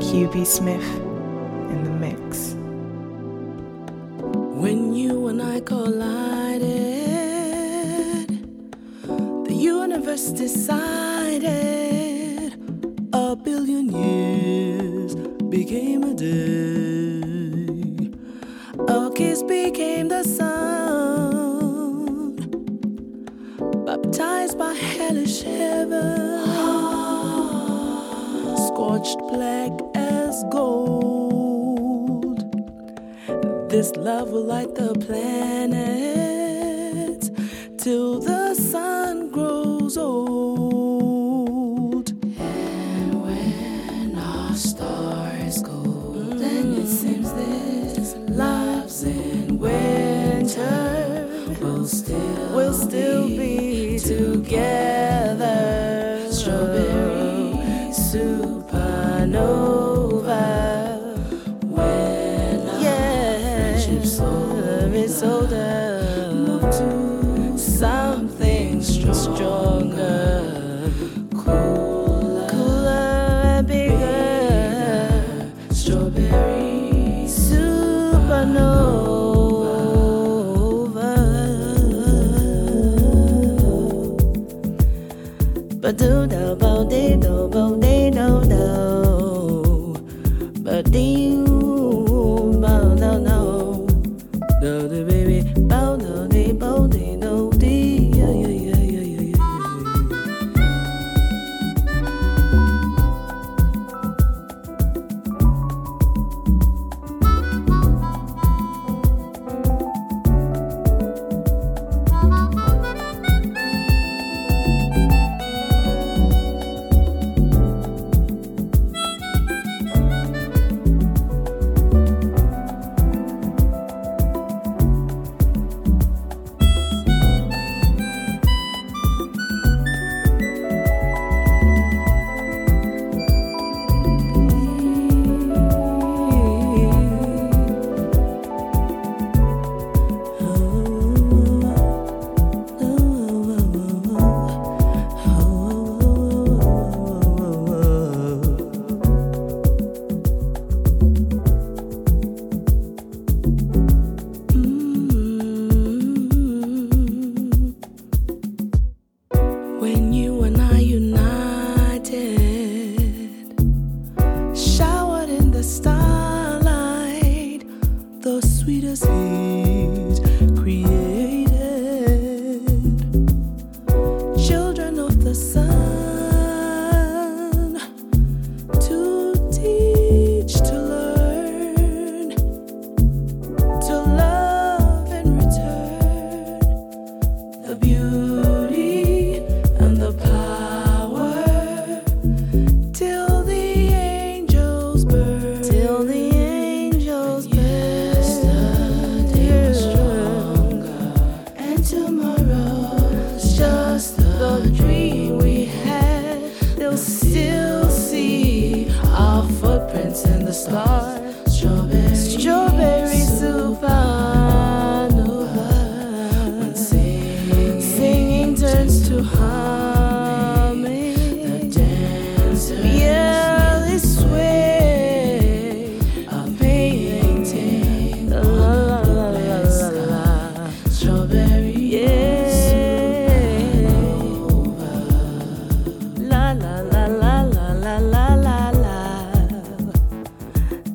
QB Smith in the mix. When you and I collided, the universe decided a billion years became a day. A kiss became the sun, baptized by hellish heaven, scorched black as gold. This love will light the planet till the sun grows old. And when our star is gold, then it seems this love's in winter will still be together. Strawberry supernova. When our friendship's older, Move to something stronger, cooler and bigger. Strawberry supernova. But do do bo de do bo de do do. But do bo no no. Do the baby bo do de bo de do de. Yeah yeah yeah yeah yeah yeah. When you and I united, showered in the starlight, the sweetest heat created. Children of the sun, to teach, to learn, to love and return the beauty and the power till the angels burn. Till the angels burn. Yesterday was stronger, and tomorrow's just the dream we had. They'll still see our footprints in the stars. Strawberry supernova. When singing turns to humming, the dancers merely sway, a painting on the glass sky. Strawberry supernova. La la la la la la la la la.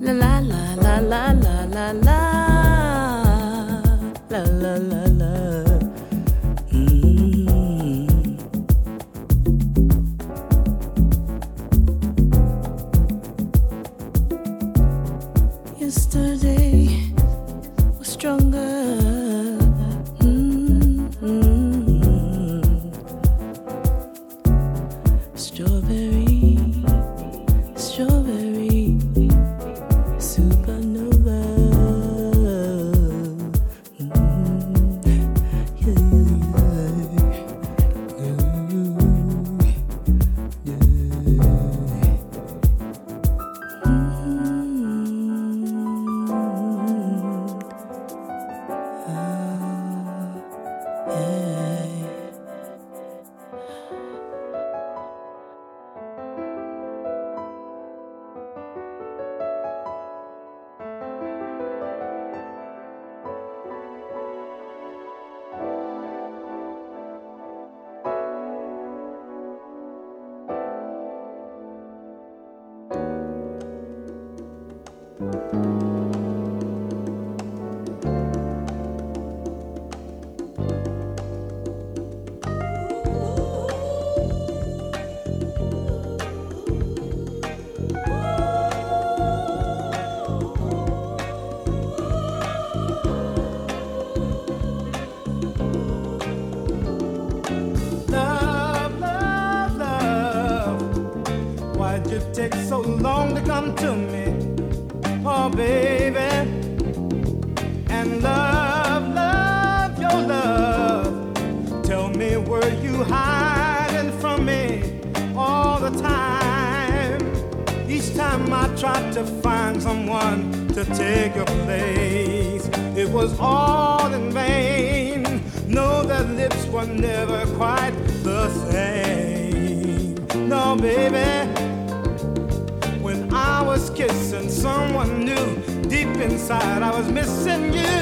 Why'd you take so long to come to me? Oh, baby. And love, your love. Tell me, were you hiding from me all the time? Each time I tried to find someone to take your place, it was all in vain. No, their lips were never quite the same. No, baby. When I was kissing someone new, deep inside I was missing you.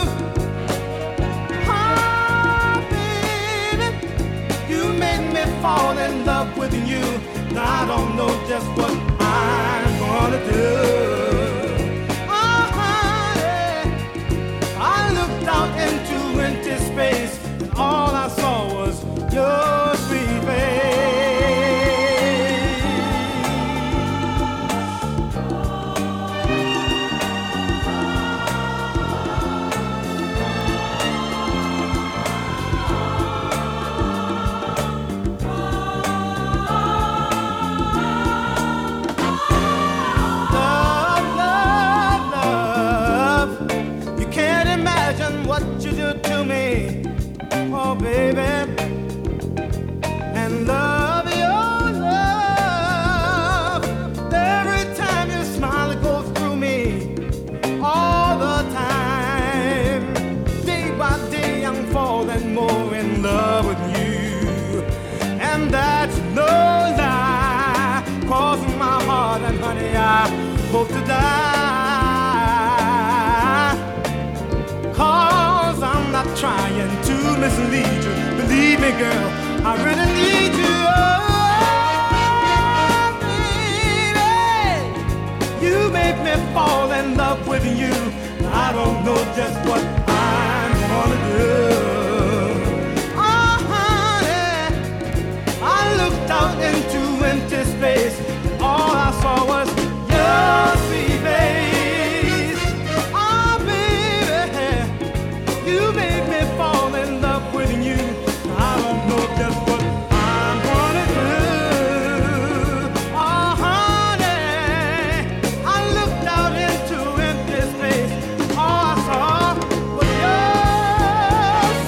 Oh, baby, you made me fall in love with you. Now I don't know just what I'm gonna do. Oh, honey, I looked out into empty space, and all I saw was your sweet face. Oh, baby, and love, your love. Every time you smile, it goes through me all the time. Day by day, I'm falling more in love with you, and that's no lie. Crossing my heart, and honey, I hope to die. 'Cause I'm not trying to mislead you. Believe me, girl, I really need you. Oh, baby, you made me fall in love with you. I don't know just what I'm gonna do. Oh, honey, I looked out into empty space. All I saw was your sweet face. Oh, baby, you made me fall in love with you. I don't know just what I'm gonna do. Oh, honey, I looked out into empty space. All I saw was your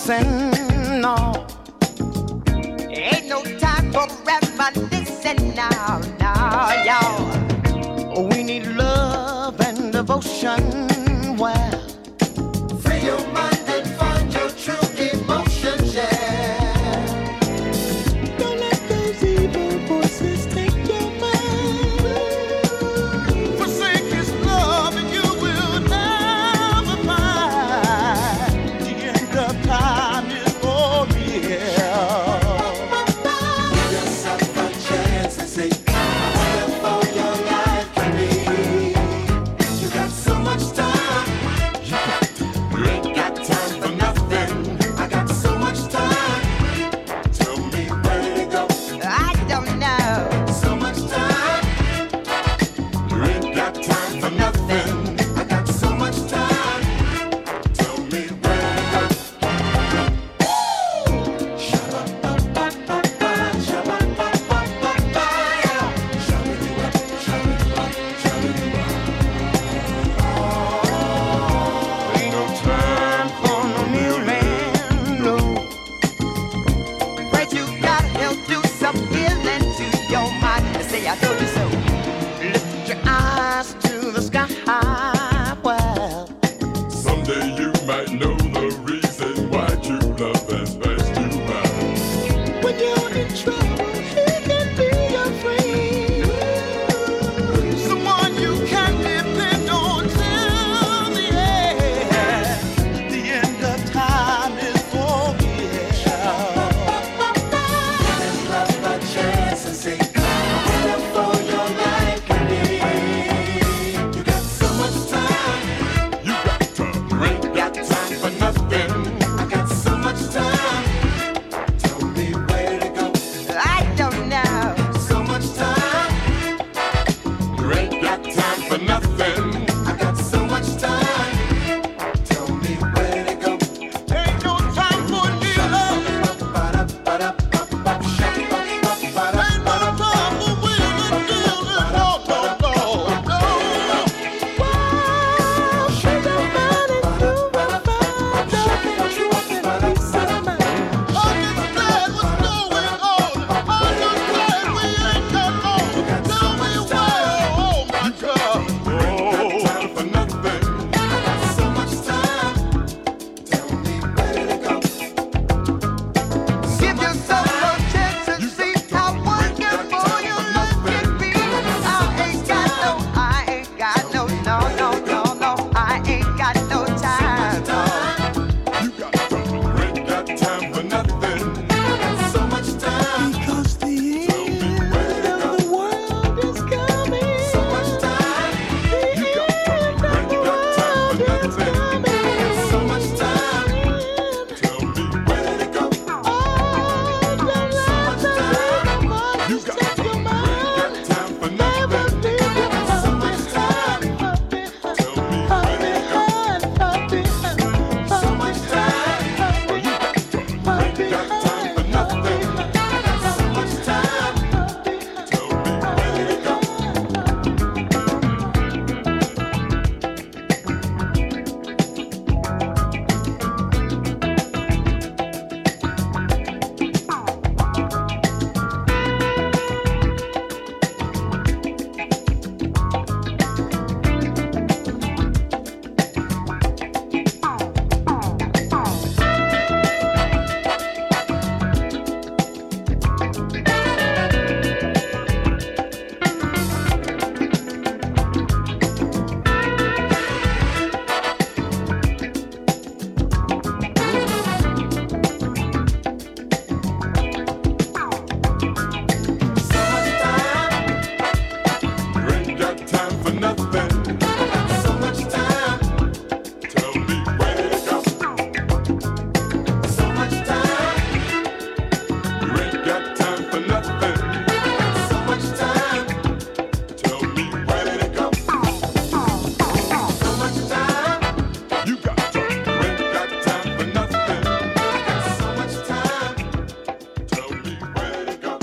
kissing, no. Ain't no time for reminiscing now, y'all. We need love and devotion. Well, free your mind and find your true emotions, yeah. Don't let those evil voices take your mind. forsake his love and you will never find the end of time is for real. Give yourself a chance and see how wonderful your life can be. You got so much time. You ain't got time for nothing. I got so much time. Tell me where to go. I don't know. So much time. You ain't got time for nothing. I got so much time. Tell me where to go. Shabba-ba-ba-ba-ba, shabba-ba-ba-ba-ba, shabba-doo-wah, shabba-doo-wah, shabba-doo-wah. Ain't no time for no kneeling, no. But you gotta help do some healing to your mind. Say I told you so. Lift your eyes to the sky. Well, Someday you might know the reason why true love has passed you by. When you're in trouble, he can be your friend. someone you can depend on till the end. The end of time is for real. Give love a chance and see how wonderful your life can be. You got so much time. You got time. You ain't got time for nothing. I got so much time. Tell me where to go. I don't know. So much time. You ain't got time for nothing. I got so much time. Tell me where to go. Ain't no time for kneeling. Ain't no time for wheeling, dealing. No, no, no, no. Shake your mind and you will find that you can be some mind. I'm just glad what's going on. I'm just glad we ain't got long. Tell me why, oh my God. Time for nothing. so much time. Tell me where to go. Give yourself a chance to see how wonderful your life can be. I ain't got no, no, no, no, no. I ain't got no time. You got time. You ain't got time for nothing. So much time. Because the end of the world is coming. So much time. You got time. You ain't got time for nothing. So much time. Tell me Where to go? All the lives that we want you is got take time. your You mind. ain't got time for Never nothing. leave your So much time. Tell me where to go. So much time. You got time. You ain't got time for nothing. So much time. Tell me where to go. You ain't got time for nothing. So much time. Tell me where to go. So much time. You ain't got time for nothing. So much time. Tell me where to go. So much time. You got time. You ain't got time for nothing. So much time. Tell me where to go.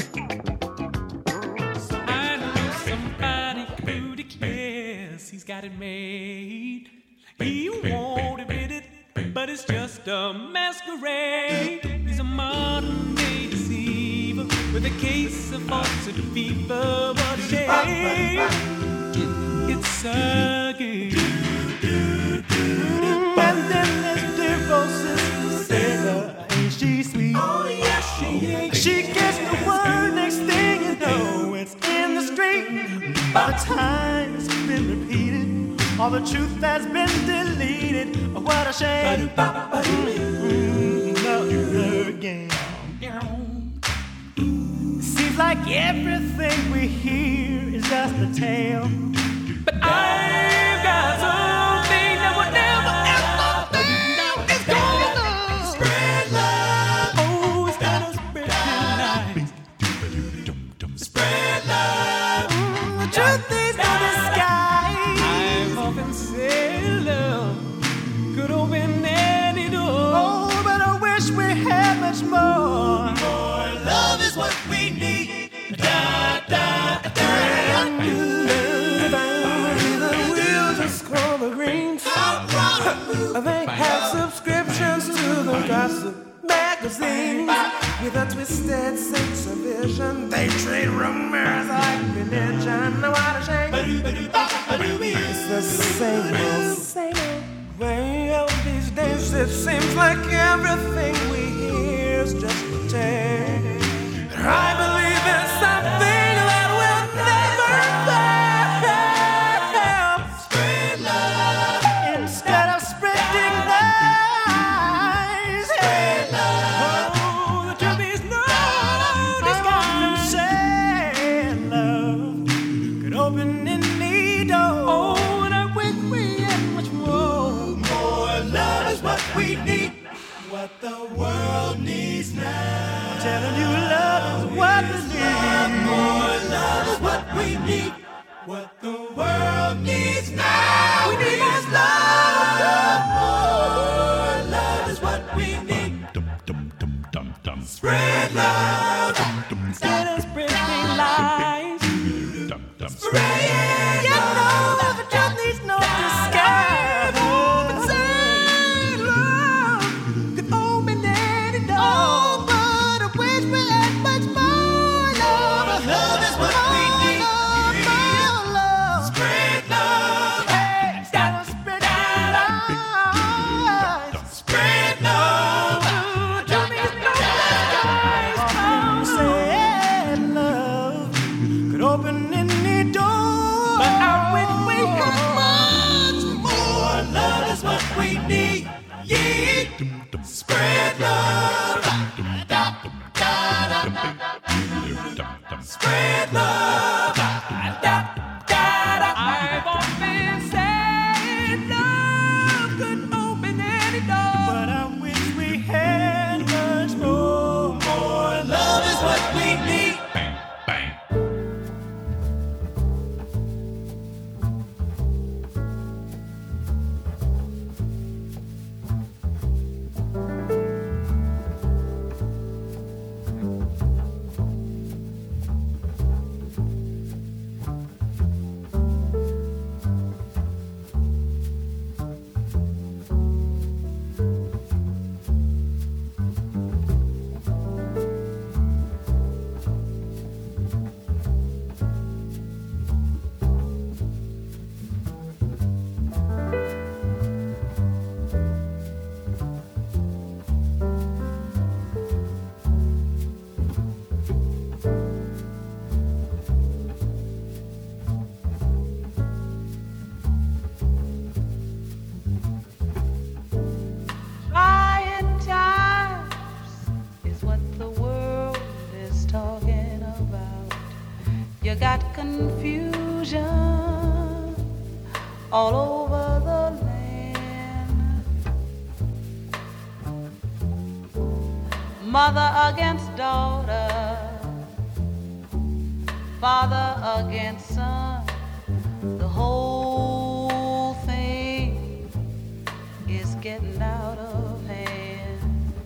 I know somebody who cares. He's got it made. He won't admit it, but it's just a masquerade. He's a modern day deceiver with a case of falsehood fever. What a shame. It's a game. And then there's dear Rose's Sarah, ain't she sweet? Oh yes, she ain't. She gets the word, next thing you know, it's in the street. By the time it's been repeated, all the truth has been deleted. Oh, what a shame. Love her again. Seems like everything we hear is just a tale. But I've got something that would never ever fail. It's gonna spread love. Oh, it's gonna spread light. Spread love. The truth is in the sky. I've often said love could open any door. Oh, but I wish we had much more. More love is what we need. Da da da. They have subscriptions to the gossip magazines with a twisted sense of vision. They treat rumors like religion. What a shame. It's the same old way of these days. It seems like everything we hear is just a tale. I believe in something that will never fail. Spread love instead of spreading lies. Spread love. Oh, the truth is no I disguise. often say love could open any door. Oh, and I wish we had much more. More love is what we need. What the world needs now. I'm telling you, love is what we need. More love is what we need. What the world needs now. We need is love. More love is what we need. Spread love Instead of spreading lies. Spread you know that the truth needs no disguise. Say love could open any door. But I wish we had much more love. Love is what we need. More love. Spread love. Hey, gotta spread love. Spread love. The truth needs no disguise. Say love could open any door. But I wish we had much more. Love is what we need. Yeah. Spread love. Spread love. I've often said love could open any door. But I wish we had much more. More love is what we need. Trying times is what the world is talking about. You got confusion all over the land. Mother against daughter, father against son. The whole thing is getting out of hand.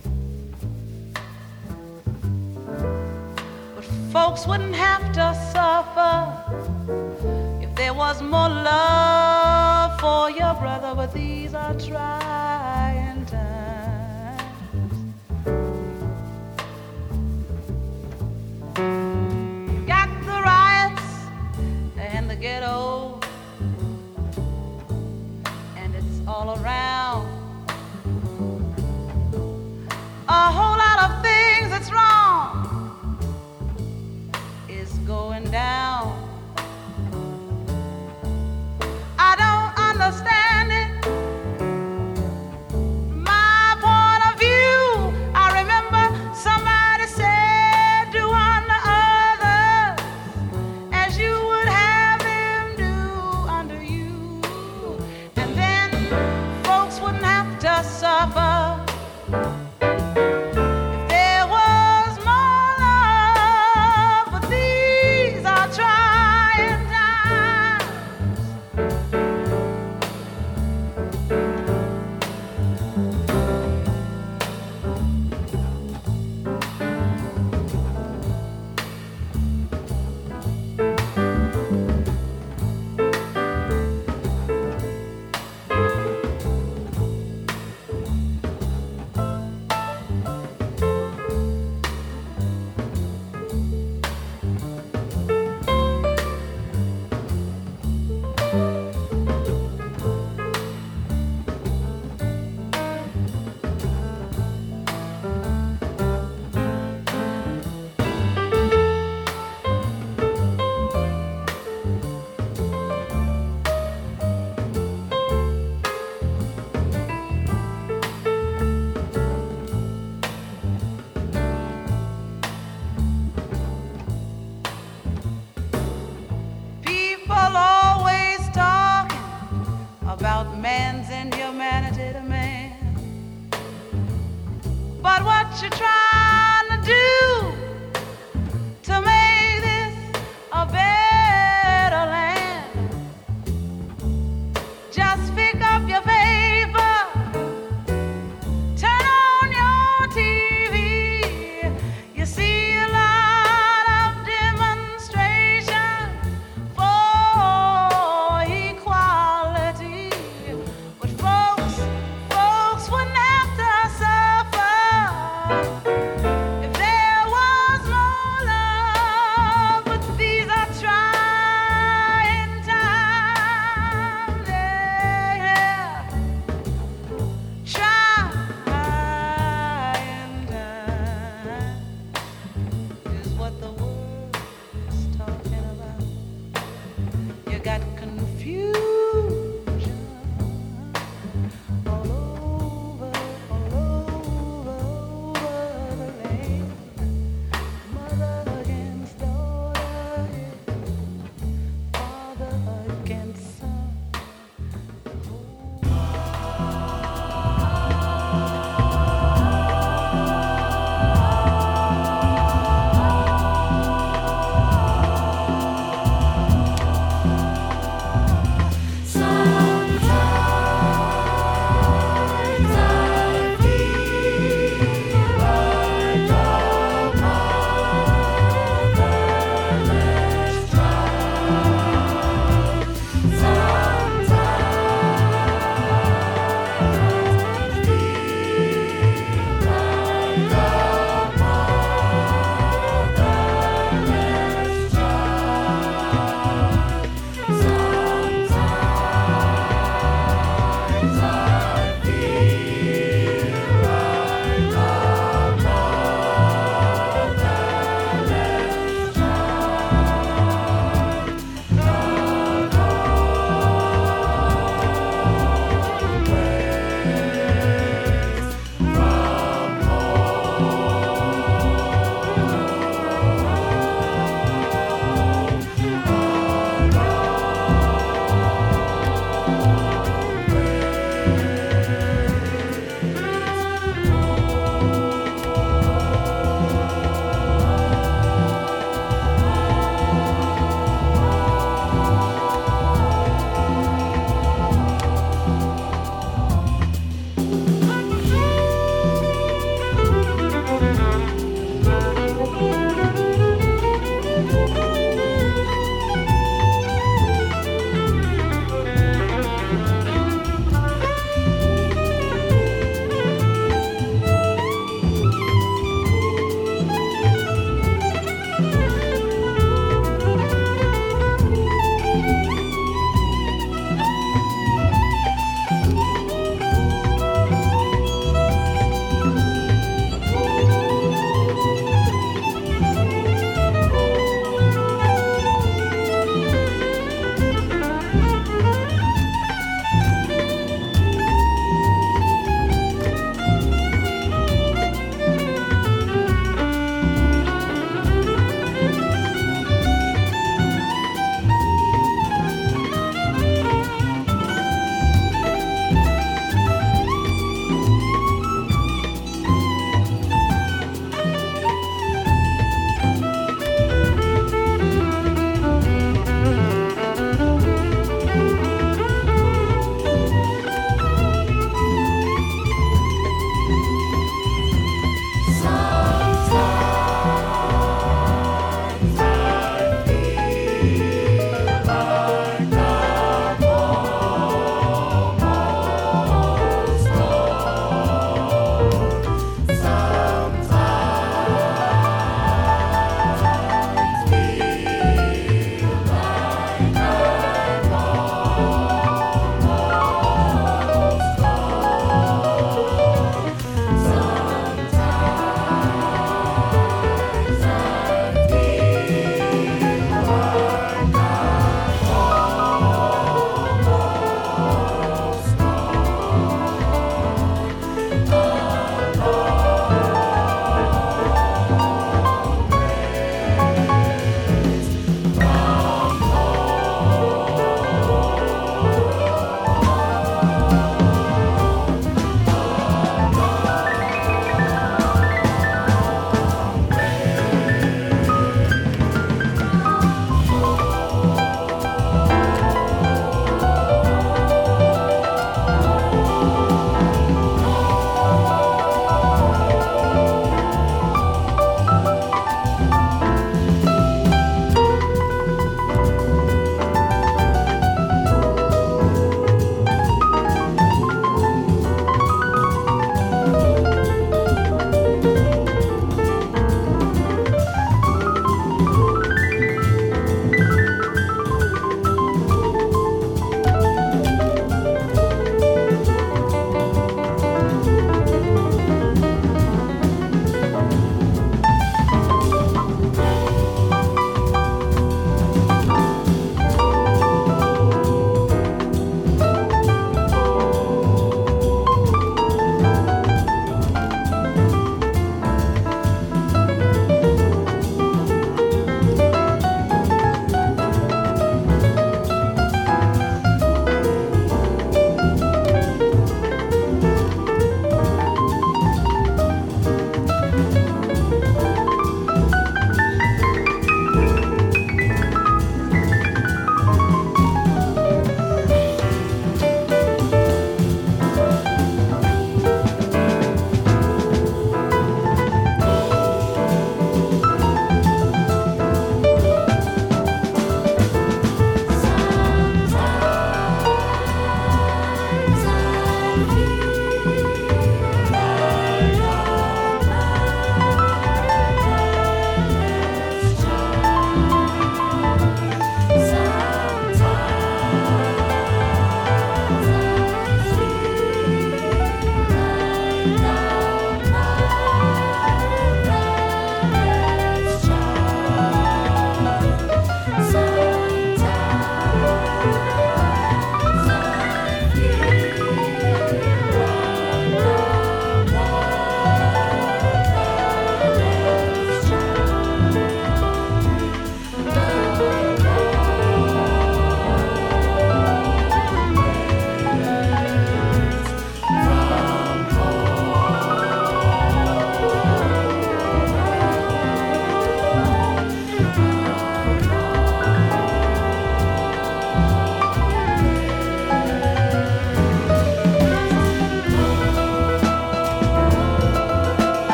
But folks wouldn't have to suffer if there was more love for your brother. But these are trying times. get old and it's all around. A whole lot of things that's wrong is going down. I don't understand it. My point of view, I remember somebody said do unto others as you would have them do unto you, and then folks wouldn't have to suffer. If there was more love, but these are trying times. People always talking about man's inhumanity to man. But what you trying to do to make this a better land? Just pick up your paper, turn on your TV. You see a lot of demonstration for equality, but folks wouldn't have to suffer if there was more love. But these are trying times, yeah. Trying times is what the world is talking about. You got confusion all over the land. Mother against daughter, father against son.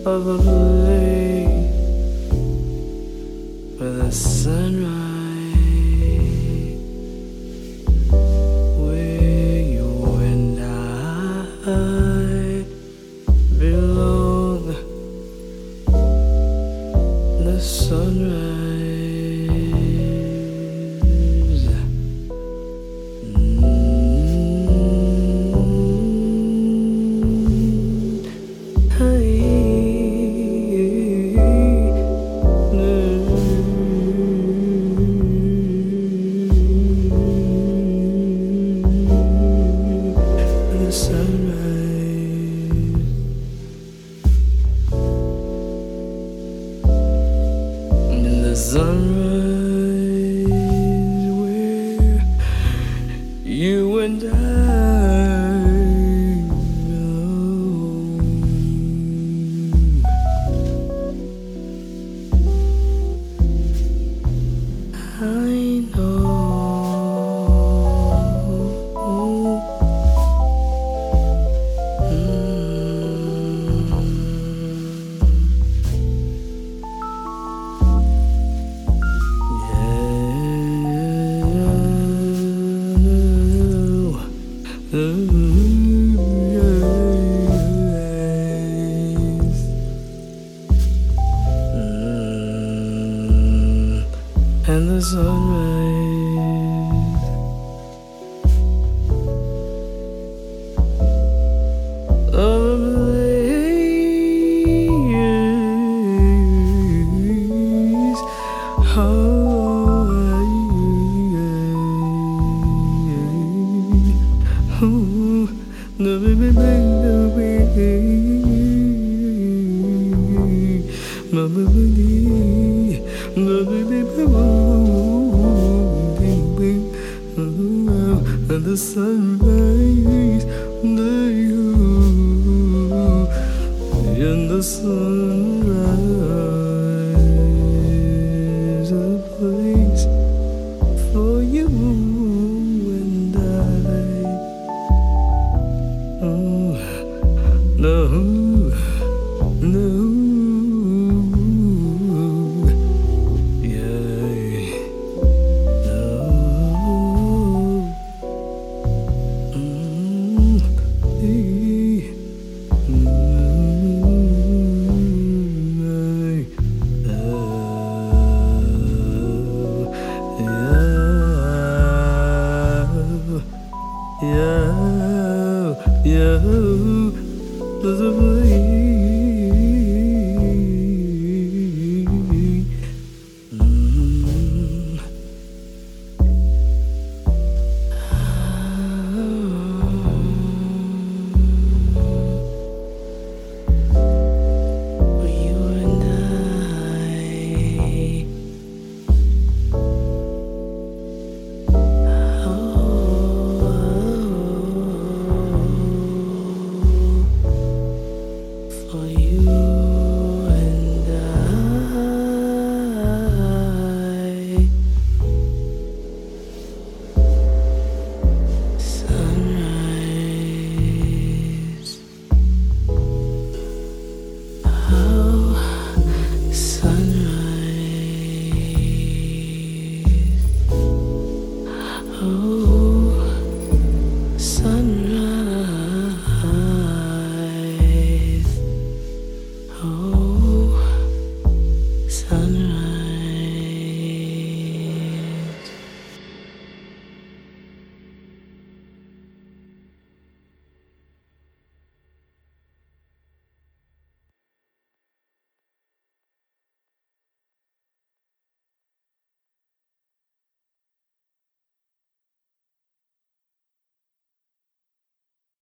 of a place where the sunrise, where you and I belong. The sunrise. Sunrise where you and I belong. I know and the sunrise of a place. And the sunrise, and the sunrise, a place for you and I. Oh, no, no. There's a for you.